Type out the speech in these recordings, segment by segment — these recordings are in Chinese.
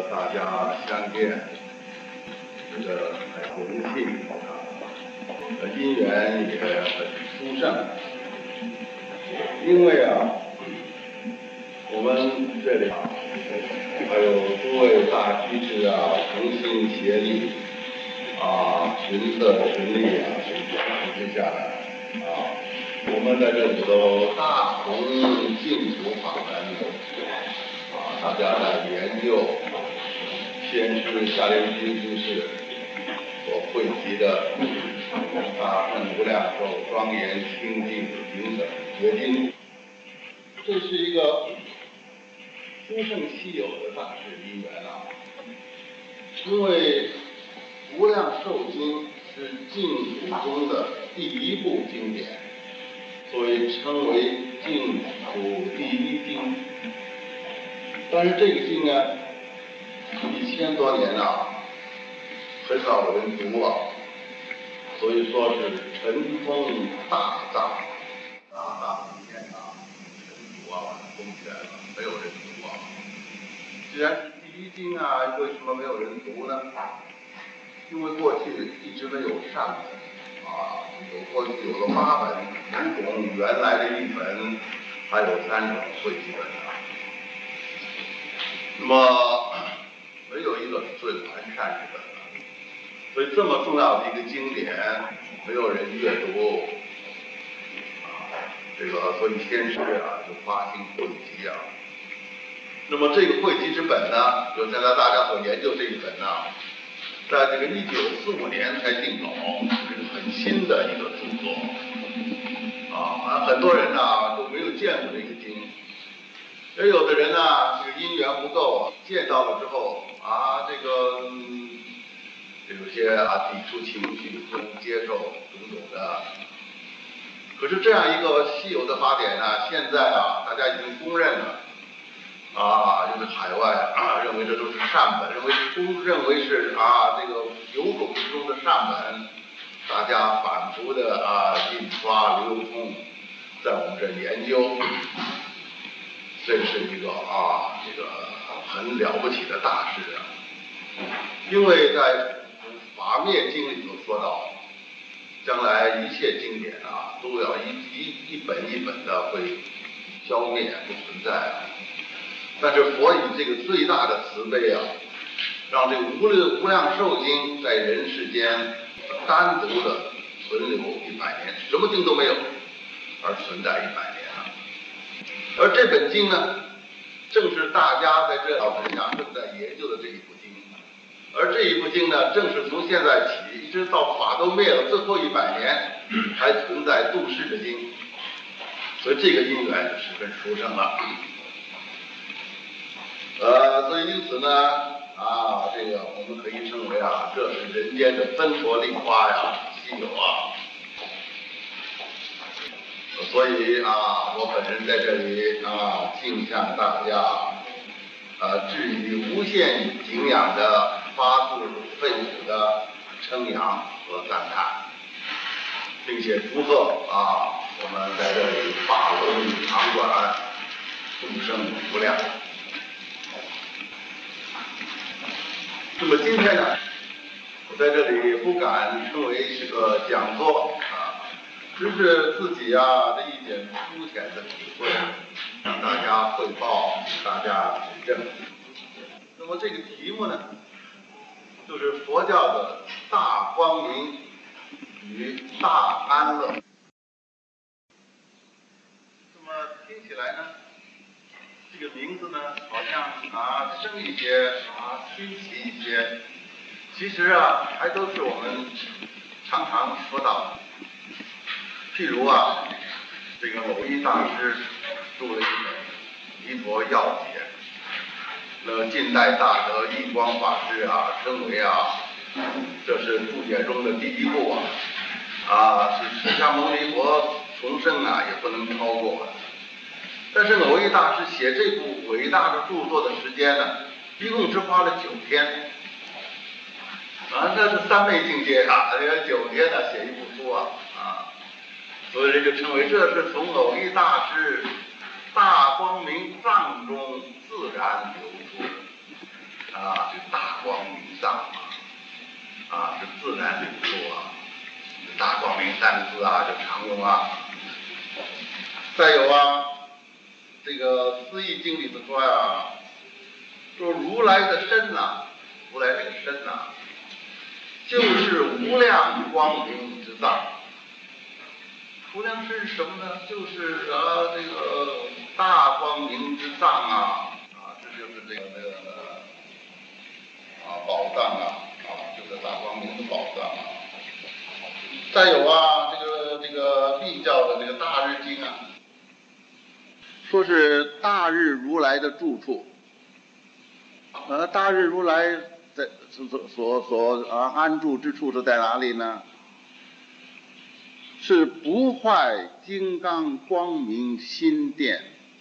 大家相见，这个很荣幸啊，姻缘也很殊胜，因为啊，我们这里还有诸位大居士啊，同心协力啊，群策群力啊，扶持下来啊，我们在这里头大同净土法门啊，大家在研究先师夏灵居居士所汇集的大乘无量寿庄严清净平等觉经，这是一个殊胜稀有的大事因缘啊！因为无量寿经是净土中的第一部经典，所以称为净土第一经。但是这个经呢，1000多年了，很少有人读啊，所以说是尘封大藏，大天啊，尘土啊，封起来了，没有人读啊。既然是第一经啊，为什么没有人读呢？因为过去一直没有善本啊，过去有了8本，5种原来的译本，还有3种汇集本啊。那么没有一个最完善之本了，所以这么重要的一个经典，没有人阅读啊，所以先师啊就发心汇集啊。那么这个汇集之本呢，就现在大家所研究这一本呢，在这个1945年才定稿，这是很新的一个著作啊，很多人呢都没有见过这个经。也有的人呢，这个因缘不够，见到了之后啊，有些啊抵触情绪，不能接受种种的。可是这样一个稀有的法典呢，现在啊，大家已经公认了啊，就是海外啊，认为这都是善本，认为是啊这个9种之中的善本，大家反复的啊印刷流通，在我们这研究。这是一个很了不起的大事啊！因为在法灭经里头说到，将来一切经典啊，都要一本一本的会消灭不存在啊。但是佛以这个最大的慈悲啊，让这个无量寿经在人世间单独的存留100年，什么经都没有，而存在100年。而这本经呢，正是大家在这老师下正在研究的这一部经，而这一部经呢，正是从现在起一直到法都灭了最后100年，还存在度世的经，所以这个因缘就十分殊胜了。所以因此呢，我们可以称为啊，这是人间的芬陀丽花呀，稀有啊。所以啊，我本人在这里啊，敬向大家致以无限敬仰的发自肺腑的称扬和赞叹，并且祝贺啊，我们在这里法轮常转，众生无量。那么今天呢，我在这里不敢称为是个讲座啊。只是自己啊的一点粗浅的体会，向大家汇报，大家指正。那么这个题目呢，就是佛教的大光明与大安乐。那么听起来呢，这个名字呢，好像啊深一些啊新奇一些，其实啊还都是我们常常说到的。譬如啊，这个蕅益大师著了一本《弥陀要解》，那近代大德印光法师啊称为啊，这是注解中的第一部啊，是释迦牟尼佛重生啊也不能超过。但是蕅益大师写这部伟大的著作的时间呢，一共只花了9天啊，那是三昧境界啊，9天呢写一部书啊。所以人就称为这是从蕅益大师大光明藏中自然流出啊，这大光明藏啊，这自然领受啊，大光明三个字啊，就常用啊。再有啊，这个《四义经》里头说呀，说如来的身呐，如来这个身呐，就是无量光明之藏。无量身是什么呢？就是这个大光明之藏啊，这就是这个宝藏啊，就是大光明的宝藏啊。再有啊，这个密教的这个大日经啊，说是大日如来的住处。大日如来在所安住之处是在哪里呢？是不坏金刚光明心殿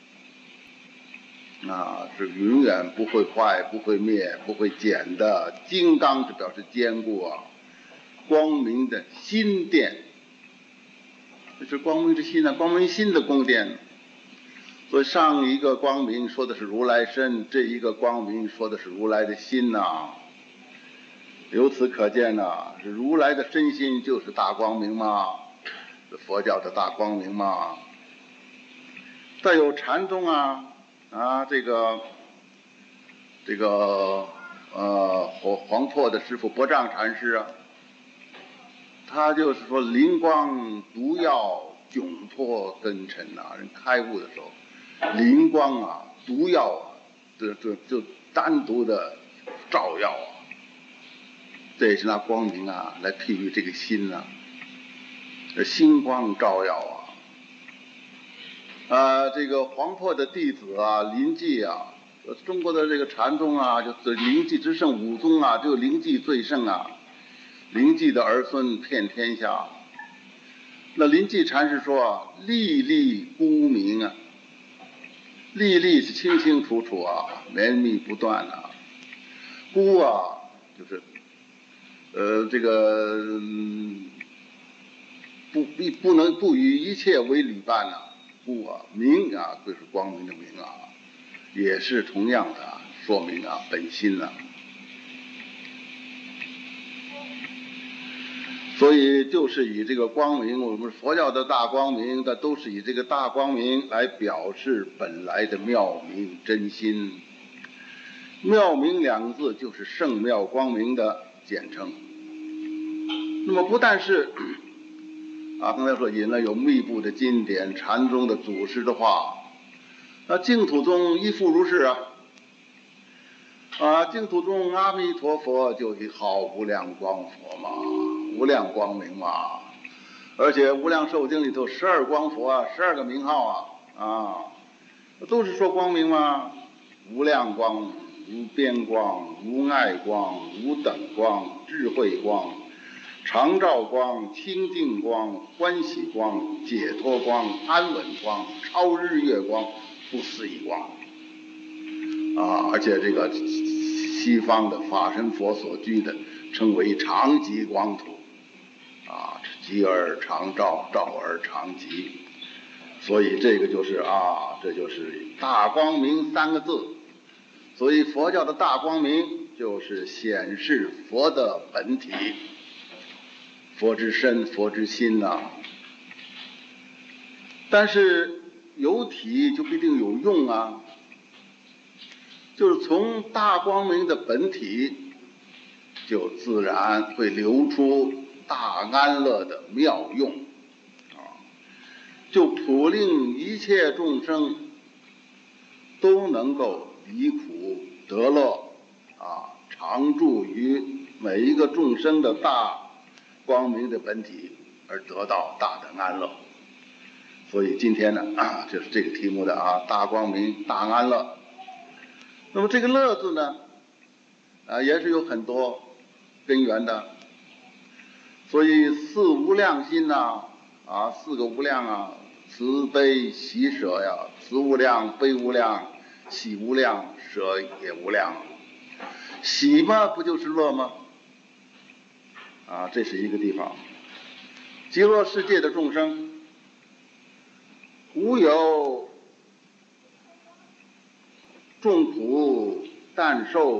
是永远不会坏、不会灭、不会减的。金刚是表示坚固啊，光明的心殿，这是光明之心光明心的宫殿。所以上一个光明说的是如来身，这一个光明说的是如来的心由此可见是如来的身心就是大光明嘛，佛教的大光明嘛。再有禅宗这个黄破的师父博丈禅师他就是说灵光毒药窘迫根尘人开悟的时候，灵光毒药就单独的照耀这也是拿光明来譬喻这个心星光照耀这个黄破的弟子临济中国的这个禅宗就是临济之圣五宗只有临济最盛临济的儿孙遍天下。那临济禅师说粒粒孤明粒粒是清清楚楚绵密不断孤就是这个不能不与一切为侣伴孤明就是光明的明也是同样的说明本心所以就是以这个光明，我们佛教的大光明的都是以这个大光明来表示本来的妙明真心。妙明两个字就是圣妙光明的简称。那么不但是刚才说引了有密部的经典，禅宗的祖师的话，净土宗亦复如是净土宗阿弥陀佛就是好无量光佛嘛，无量光明嘛，而且无量寿经里头12光佛12个名号都是说光明嘛，无量光、无边光、无碍光、无等光、智慧光、常照光、清净光、欢喜光、解脱光、安稳光、超日月光、不思议光而且这个西方的法身佛所居的称为常寂光土寂而常照，照而常寂。所以这个就是这就是大光明3个字。所以佛教的大光明就是显示佛的本体，佛之身，佛之心但是有体就必定有用就是从大光明的本体就自然会流出大安乐的妙用就普令一切众生都能够离苦得乐常住于每一个众生的大光明的本体而得到大的安乐。所以今天呢就是这个题目的大光明大安乐。那么这个乐字呢也是有很多根源的。所以四无量心4个无量慈悲喜舍慈无量，悲无量，喜无量，舍也无量。喜嘛不就是乐吗这是一个地方。极乐世界的众生无有众苦但受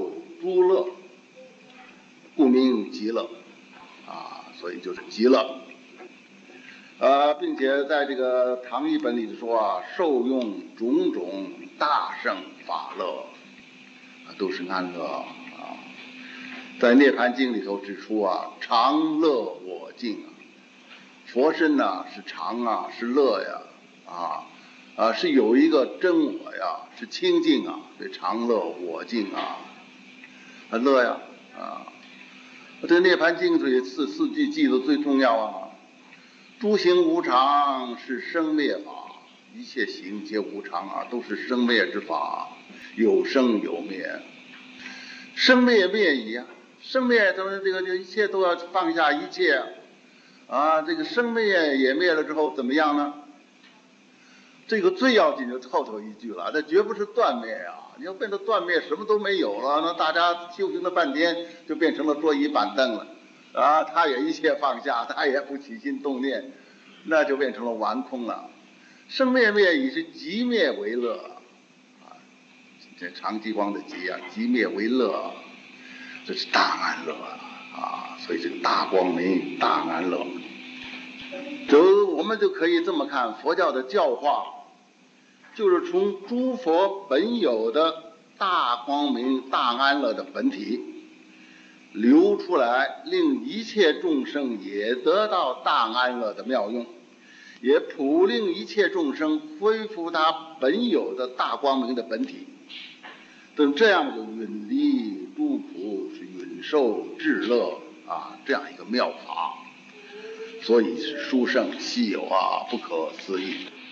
诸乐，故名极乐所以就是极乐。并且在这个唐译本里说受用种种大圣法乐，都是安乐在《涅盘经》里头指出常乐我净佛身是常是乐是有一个真我是清净所以常乐我净乐这《涅盘经》里四句记得最重要诸行无常是生灭法，一切行皆无常都是生灭之法，有生有灭，生灭灭矣生灭咱们这个一切都要放下一切这个生灭也灭了之后怎么样呢？这个最要紧就后头一句了，这绝不是断灭你要变成断灭，什么都没有了，那大家修行了半天就变成了桌椅板凳了他也一切放下，他也不起心动念，那就变成了完空了。生灭灭已是极灭为乐这长吉光的极极灭为乐这是大安乐所以这个大光明大安乐我们就可以这么看佛教的教化，就是从诸佛本有的大光明大安乐的本体流出来，令一切众生也得到大安乐的妙用，也普令一切众生恢复他本有的大光明的本体，等这样就允离诸苦，是允受至乐这样一个妙法，所以是殊胜稀有不可思议。